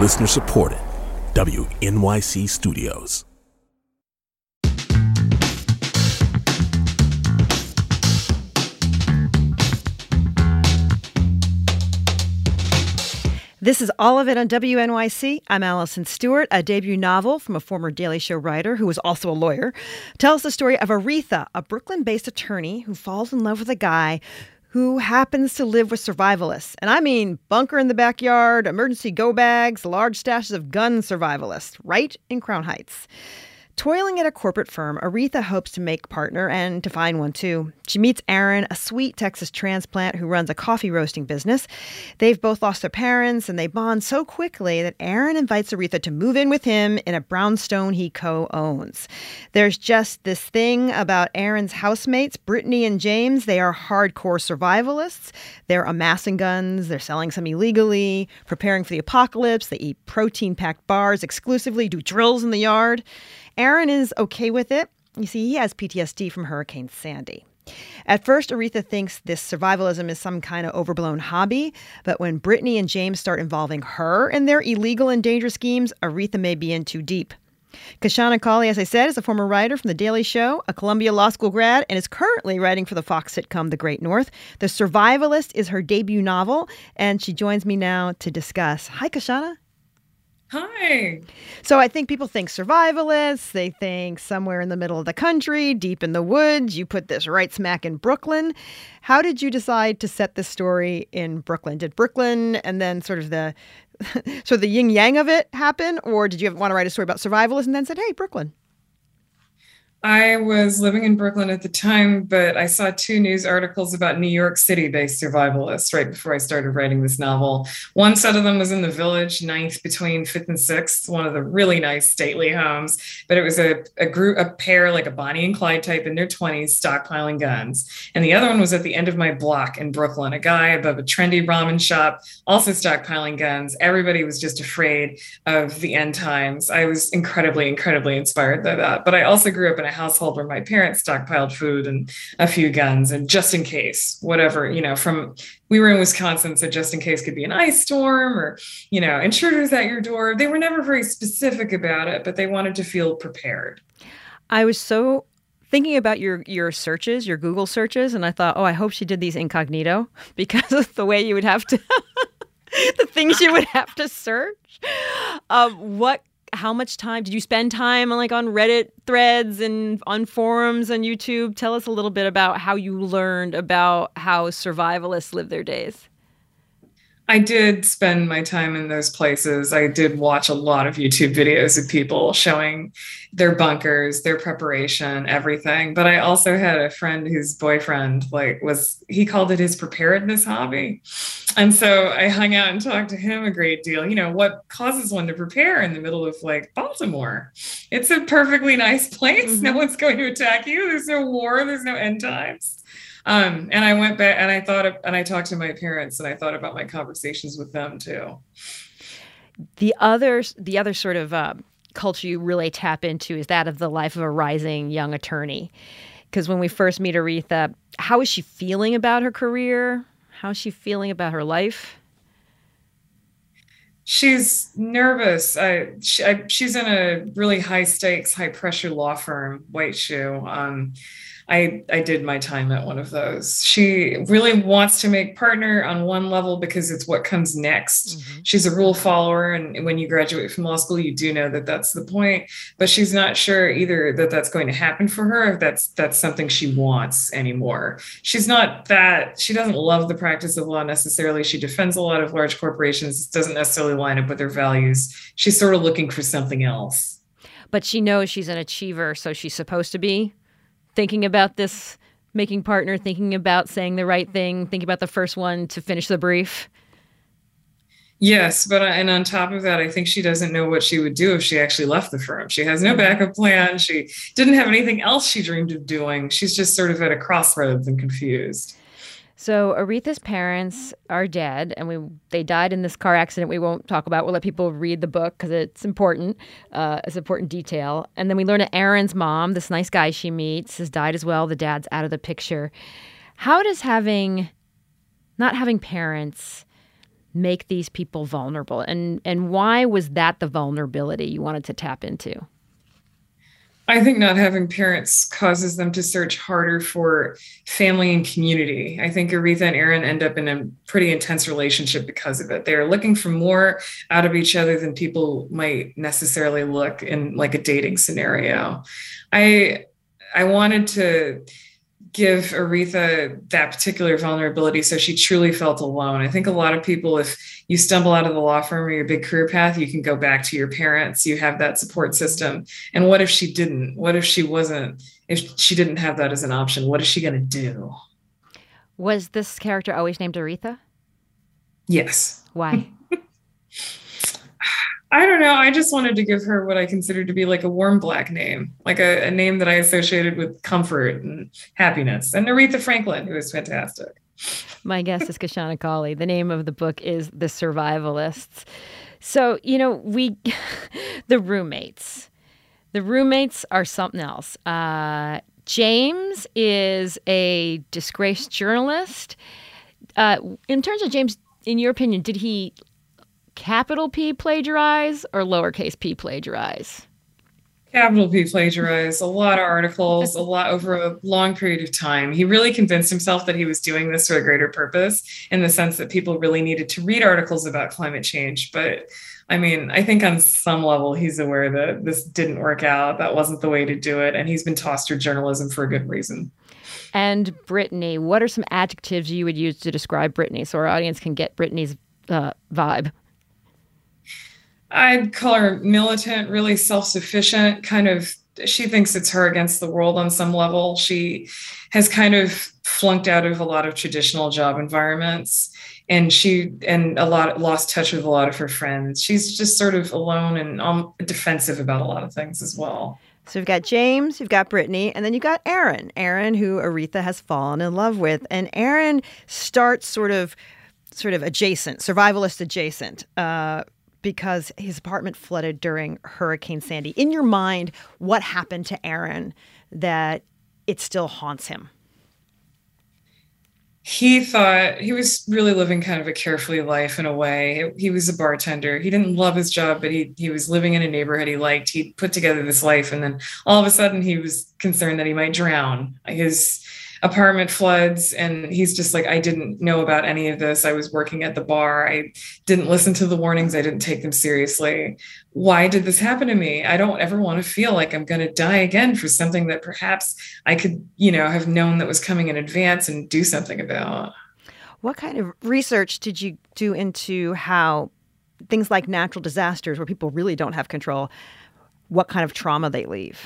Listener supported. WNYC Studios. This is All of It on WNYC. I'm Allison Stewart. A debut novel from a former Daily Show writer who was also a lawyer tells the story of Aretha, a Brooklyn-based attorney who falls in love with a guy who happens to live with survivalists. And I mean bunker in the backyard, emergency go bags, large stashes of gun survivalists, right in Crown Heights. Toiling at a corporate firm, Aretha hopes to make partner and to find one, too. She meets Aaron, a sweet Texas transplant who runs a coffee roasting business. They've both lost their parents, and they bond so quickly that Aaron invites Aretha to move in with him in a brownstone he co-owns. There's just this thing about Aaron's housemates, Brittany and James. They are hardcore survivalists. They're amassing guns. They're selling some illegally, preparing for the apocalypse. They eat protein-packed bars exclusively, do drills in the yard. Aaron is okay with it. You see, he has PTSD from Hurricane Sandy. At first, Aretha thinks this survivalism is some kind of overblown hobby, but when Brittany and James start involving her in their illegal and dangerous schemes, Aretha may be in too deep. Kashana Cauley, as I said, is a former writer from The Daily Show, a Columbia Law School grad, and is currently writing for the Fox sitcom The Great North. The Survivalist is her debut novel, and she joins me now to discuss. Hi, Kashana. Hi. So I think people think survivalists. They think somewhere in the middle of the country, deep in the woods. You put this right smack in Brooklyn. How did you decide to set this story in Brooklyn? Did Brooklyn and then sort of the yin yang of it happen? Or did you want to write a story about survivalists and then said, hey, Brooklyn? I was living in Brooklyn at the time, but I saw 2 news articles about New York City-based survivalists right before I started writing this novel. One set of them was in the Village, 9th between 5th and 6th, one of the really nice stately homes. But it was a pair, like a Bonnie and Clyde type in their 20s, stockpiling guns. And the other one was at the end of my block in Brooklyn, a guy above a trendy ramen shop, also stockpiling guns. Everybody was just afraid of the end times. I was incredibly, incredibly inspired by that. But I also grew up in a household where my parents stockpiled food and a few guns, and just in case, whatever, we were in Wisconsin, so just in case could be an ice storm or, intruders at your door. They were never very specific about it, but they wanted to feel prepared. I was so thinking about your searches, your Google searches, and I thought, I hope she did these incognito because of the way you would have to, the things you would have to search. How much time did you spend time on Reddit threads and on forums on YouTube? Tell us a little bit about how you learned about how survivalists live their days. I did spend my time in those places. I did watch a lot of YouTube videos of people showing their bunkers, their preparation, everything. But I also had a friend whose boyfriend he called it his preparedness hobby. And so I hung out and talked to him a great deal. What causes one to prepare in the middle of Baltimore? It's a perfectly nice place. Mm-hmm. No one's going to attack you. There's no war. There's no end times. And I went back and I talked to my parents and I thought about my conversations with them too. The other sort of culture you really tap into is that of the life of a rising young attorney. Because when we first meet Aretha, how is she feeling about her career? How is she feeling about her life? She's nervous. She's in a really high stakes, high pressure law firm, White Shoe. I did my time at one of those. She really wants to make partner on one level because it's what comes next. Mm-hmm. She's a rule follower. And when you graduate from law school, you do know that that's the point. But she's not sure either that that's going to happen for her, if that's something she wants anymore. She doesn't love the practice of law necessarily. She defends a lot of large corporations. It doesn't necessarily line up with her values. She's sort of looking for something else. But she knows she's an achiever, so she's supposed to be thinking about this, making partner, thinking about saying the right thing, thinking about the first one to finish the brief. Yes, and on top of that, I think she doesn't know what she would do if she actually left the firm. She has no backup plan. She didn't have anything else she dreamed of doing. She's just sort of at a crossroads and confused. So Aretha's parents are dead, and they died in this car accident we won't talk about. We'll let people read the book because it's important. It's an important detail. And then we learn that Aaron's mom, this nice guy she meets, has died as well. The dad's out of the picture. How does not having parents make these people vulnerable? And why was that the vulnerability you wanted to tap into? I think not having parents causes them to search harder for family and community. I think Aretha and Aaron end up in a pretty intense relationship because of it. They're looking for more out of each other than people might necessarily look in like a dating scenario. I wanted to give Aretha that particular vulnerability so she truly felt alone. I think a lot of people, if you stumble out of the law firm or your big career path, you can go back to your parents. You have that support system. And what if she didn't? What if she wasn't, if she didn't have that as an option? What is she going to do? Was this character always named Aretha? Yes. Why? I don't know. I just wanted to give her what I consider to be like a warm black name, like a name that I associated with comfort and happiness. And Aretha Franklin, who is fantastic. My guest is Kashana Cauley. The name of the book is The Survivalists. So, the roommates. The roommates are something else. James is a disgraced journalist. In terms of James, in your opinion, did he capital P plagiarize or lowercase p plagiarize? Capital P plagiarize, a lot of articles, a lot over a long period of time. He really convinced himself that he was doing this for a greater purpose in the sense that people really needed to read articles about climate change. But I mean, I think on some level, he's aware that this didn't work out. That wasn't the way to do it. And he's been tossed through journalism for a good reason. And Brittany, what are some adjectives you would use to describe Brittany so our audience can get Brittany's vibe? I'd call her militant, really self-sufficient, kind of, she thinks it's her against the world on some level. She has kind of flunked out of a lot of traditional job environments and lost touch with a lot of her friends. She's just sort of alone and defensive about a lot of things as well. So you've got James, you've got Brittany, and then you've got Aaron, who Aretha has fallen in love with. And Aaron starts sort of adjacent, survivalist adjacent, because his apartment flooded during Hurricane Sandy. In your mind, what happened to Aaron that it still haunts him? He thought he was really living kind of a carefree life in a way. He was a bartender. He didn't love his job, but he was living in a neighborhood he liked. He put together this life, and then all of a sudden he was concerned that he might drown. His apartment floods, and he's just like, I didn't know about any of this. I was working at the bar. I didn't listen to the warnings. I didn't take them seriously. Why did this happen to me? I don't ever want to feel like I'm going to die again for something that perhaps I could, have known that was coming in advance and do something about. What kind of research did you do into how things like natural disasters, where people really don't have control, what kind of trauma they leave?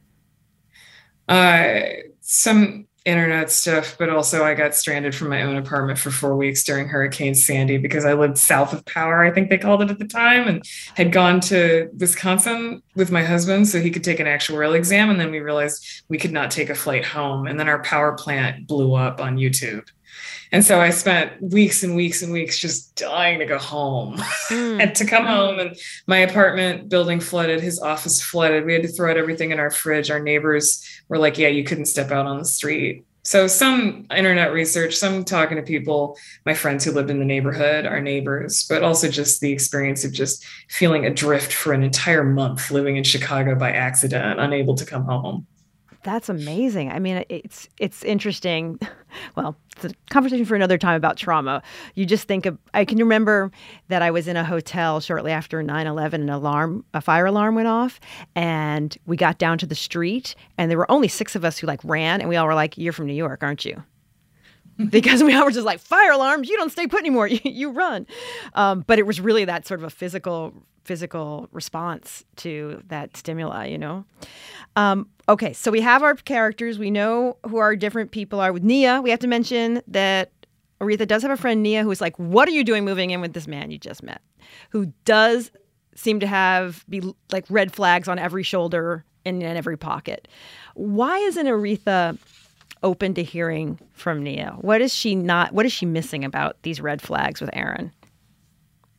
Some internet stuff, but also I got stranded from my own apartment for 4 weeks during Hurricane Sandy because I lived south of power, I think they called it at the time, and had gone to Wisconsin with my husband so he could take an actuarial exam. And then we realized we could not take a flight home. And then our power plant blew up on YouTube. And so I spent weeks and weeks and weeks just dying to go home and to come home. And my apartment building flooded, his office flooded. We had to throw out everything in our fridge. Our neighbors were like, yeah, you couldn't step out on the street. So some internet research, some talking to people, my friends who lived in the neighborhood, our neighbors, but also just the experience of just feeling adrift for an entire month living in Chicago by accident, unable to come home. That's amazing. I mean, it's interesting. Well, it's a conversation for another time about trauma. You just think of, I can remember that I was in a hotel shortly after 9/11, a fire alarm went off, and we got down to the street, and there were only 6 of us who ran, and we all were like, "You're from New York, aren't you?" Because we all were just like, fire alarms, you don't stay put anymore, you run. But it was really that sort of a physical response to that stimuli, Okay, so we have our characters. We know who our different people are. With Nia, we have to mention that Aretha does have a friend, Nia, who's like, what are you doing moving in with this man you just met? Who does seem to be like red flags on every shoulder and in every pocket. Why isn't Aretha open to hearing from Nia? What is she missing about these red flags with Aaron?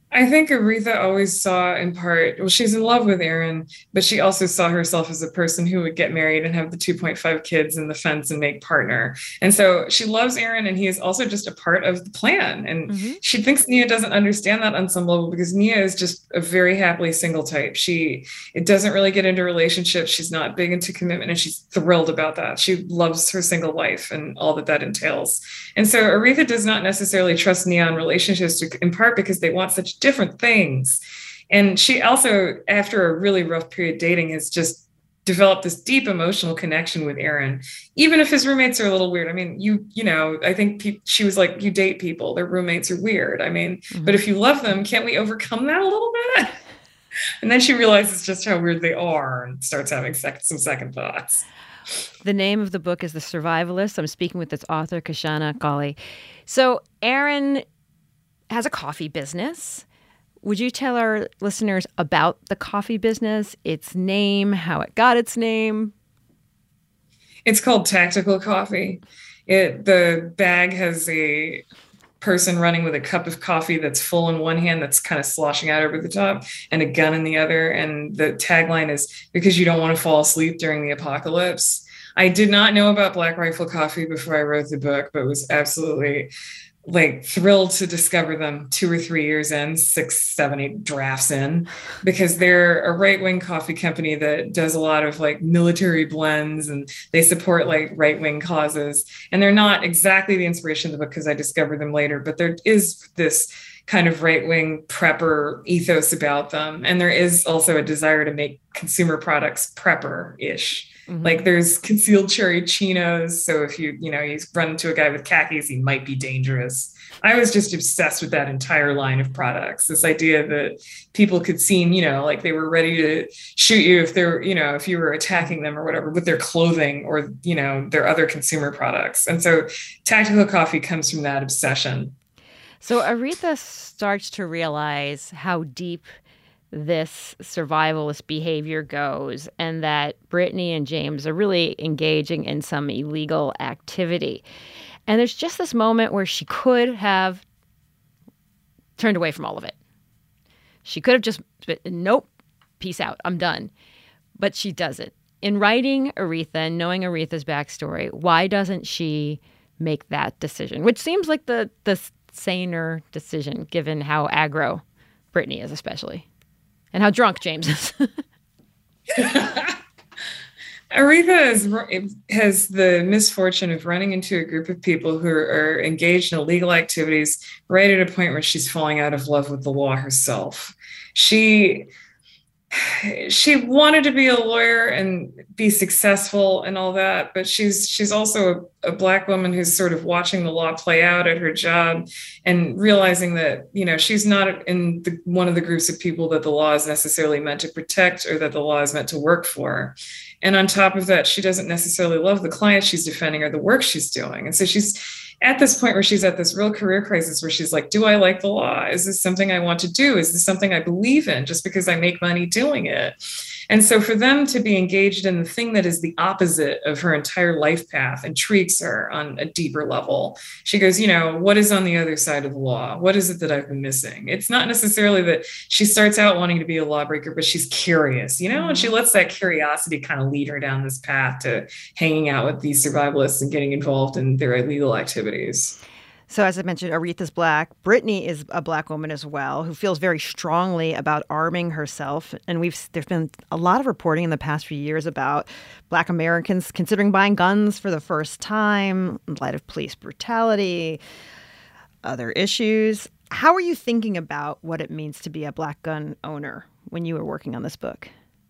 I think Aretha always saw in part, well, she's in love with Aaron, but she also saw herself as a person who would get married and have the 2.5 kids in the fence and make partner. And so she loves Aaron, and he is also just a part of the plan. And she thinks Nia doesn't understand that on some level because Nia is just a very happily single type. It doesn't really get into relationships. She's not big into commitment, and she's thrilled about that. She loves her single life and all that that entails. And so Aretha does not necessarily trust Nia on relationships, in part because they want such different things. And she also, after a really rough period dating, has just developed this deep emotional connection with Aaron, even if his roommates are a little weird. I mean, I think she was like, you date people, their roommates are weird. I mean, but if you love them, can't we overcome that a little bit? And then she realizes just how weird they are and starts having some second thoughts. The name of the book is The Survivalist. I'm speaking with its author, Kashana Cauley. So Aaron has a coffee business. Would you tell our listeners about the coffee business, its name, how it got its name? It's called Tactical Coffee. The bag has a person running with a cup of coffee that's full in one hand, that's kind of sloshing out over the top, and a gun in the other. And the tagline is, because you don't want to fall asleep during the apocalypse. I did not know about Black Rifle Coffee before I wrote the book, but was absolutely thrilled to discover them 2 or 3 years in, 6, 7, 8 drafts in, because they're a right-wing coffee company that does a lot of military blends, and they support right-wing causes. And they're not exactly the inspiration of the book because I discovered them later, but there is this kind of right-wing prepper ethos about them. And there is also a desire to make consumer products prepper-ish. There's concealed cherry chinos. So if you run into a guy with khakis, he might be dangerous. I was just obsessed with that entire line of products. This idea that people could seem, they were ready to shoot you if you were attacking them or whatever with their clothing or, their other consumer products. And so Tactical Coffee comes from that obsession. So Aretha starts to realize how deep this survivalist behavior goes, and that Brittany and James are really engaging in some illegal activity. And there's just this moment where she could have turned away from all of it. She could have just, nope, peace out, I'm done. But she doesn't. In writing Aretha and knowing Aretha's backstory, why doesn't she make that decision? Which seems like the saner decision, given how aggro Brittany is, especially. And how drunk James is. Aretha has the misfortune of running into a group of people who are engaged in illegal activities right at a point where she's falling out of love with the law herself. She wanted to be a lawyer and be successful and all that, but she's also a Black woman who's sort of watching the law play out at her job and realizing that, she's not in one of the groups of people that the law is necessarily meant to protect or that the law is meant to work for. And on top of that, she doesn't necessarily love the clients she's defending or the work she's doing. And so she's at this point where she's at this real career crisis where she's like, do I like the law? Is this something I want to do? Is this something I believe in just because I make money doing it? And so for them to be engaged in the thing that is the opposite of her entire life path intrigues her on a deeper level. She goes, what is on the other side of the law? What is it that I've been missing? It's not necessarily that she starts out wanting to be a lawbreaker, but she's curious, and she lets that curiosity kind of lead her down this path to hanging out with these survivalists and getting involved in their illegal activities. So as I mentioned, Aretha's Black. Brittany is a Black woman as well who feels very strongly about arming herself. And there's been a lot of reporting in the past few years about Black Americans considering buying guns for the first time in light of police brutality, other issues. How are you thinking about what it means to be a Black gun owner when you were working on this book?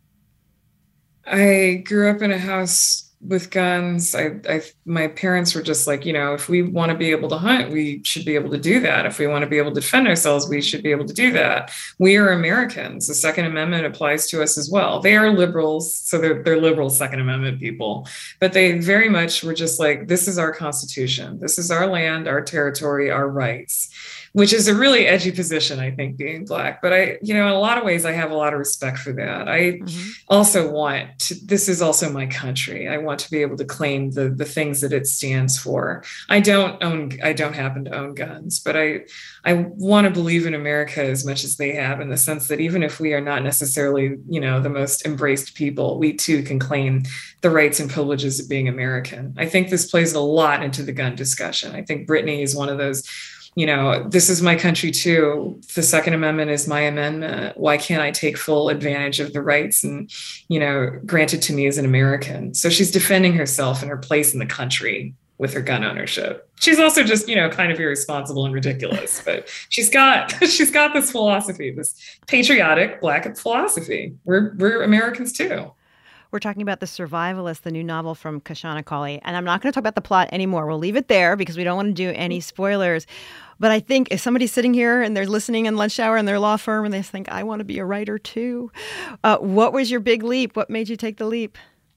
I grew up in a house with guns. My parents were just like, if we want to be able to hunt, we should be able to do that. If we want to be able to defend ourselves, we should be able to do that. We are Americans. The Second Amendment applies to us as well. They are liberals, so they're liberal Second Amendment people, but they very much were just like, this is our Constitution. This is our land, our territory, our rights. which is a really edgy position, I think, being Black. But in a lot of ways, I have a lot of respect for that. I also this is also my country. I want to be able to claim the things that it stands for. I don't happen to own guns, but I want to believe in America as much as they have, in the sense that even if we are not necessarily, the most embraced people, we too can claim the rights and privileges of being American. I think this plays a lot into the gun discussion. I think Brittany is one of those, this is my country too. The Second Amendment is my amendment. Why can't I take full advantage of the rights and, granted to me as an American? So she's defending herself and her place in the country with her gun ownership. She's also just, kind of irresponsible and ridiculous, but she's got this philosophy, this patriotic Black philosophy. We're Americans too. We're talking about The Survivalist, the new novel from Kashana Cauley. And I'm not going to talk about the plot anymore. We'll leave it there because we don't want to do any spoilers. But I think if somebody's sitting here and they're listening in lunch hour in their law firm and they think, I want to be a writer too. What was your big leap? What made you take the leap?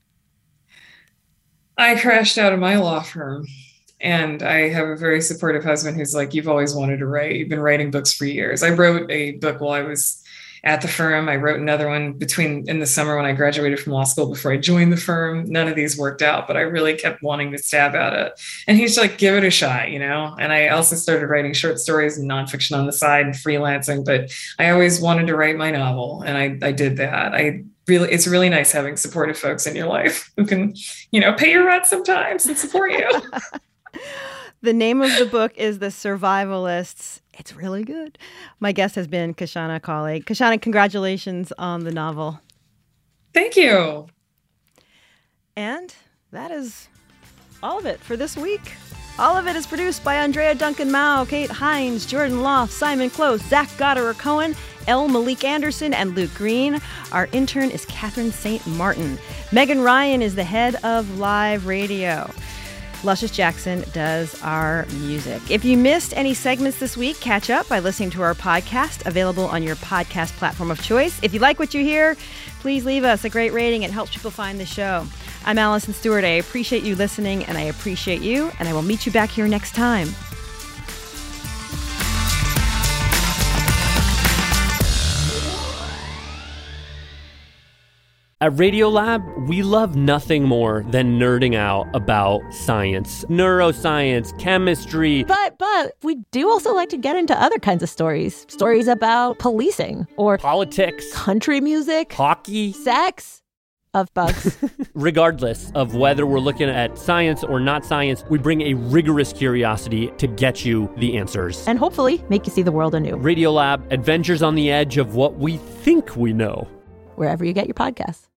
I crashed out of my law firm. And I have a very supportive husband who's like, you've always wanted to write. You've been writing books for years. I wrote a book while I was at the firm. I wrote another one in the summer when I graduated from law school before I joined the firm. None of these worked out, but I really kept wanting to stab at it. And he's like, give it a shot, And I also started writing short stories and nonfiction on the side and freelancing, but I always wanted to write my novel. And I did that. It's really nice having supportive folks in your life who can, pay your rent sometimes and support you. The name of the book is The Survivalists. It's really good. My guest has been Kashana Cauley. Kashana, congratulations on the novel. Thank you. And that is all of it for this week. All of it is produced by Andrea Duncan Mao, Kate Hines, Jordan Loft, Simon Close, Zach Goddard-Cohen, L. Malik Anderson, and Luke Green. Our intern is Catherine St. Martin. Megan Ryan is the head of live radio. Luscious Jackson does our music. If you missed any segments this week, catch up by listening to our podcast, available on your podcast platform of choice. If you like what you hear, please leave us a great rating. It helps people find the show. I'm Allison Stewart. I appreciate you listening, and I appreciate you, and I will meet you back here next time. At Radiolab, we love nothing more than nerding out about science, neuroscience, chemistry. But we do also like to get into other kinds of stories. Stories about policing or politics, country music, hockey, sex, of bugs. Regardless of whether we're looking at science or not science, we bring a rigorous curiosity to get you the answers. And hopefully make you see the world anew. Radiolab, adventures on the edge of what we think we know. Wherever you get your podcasts.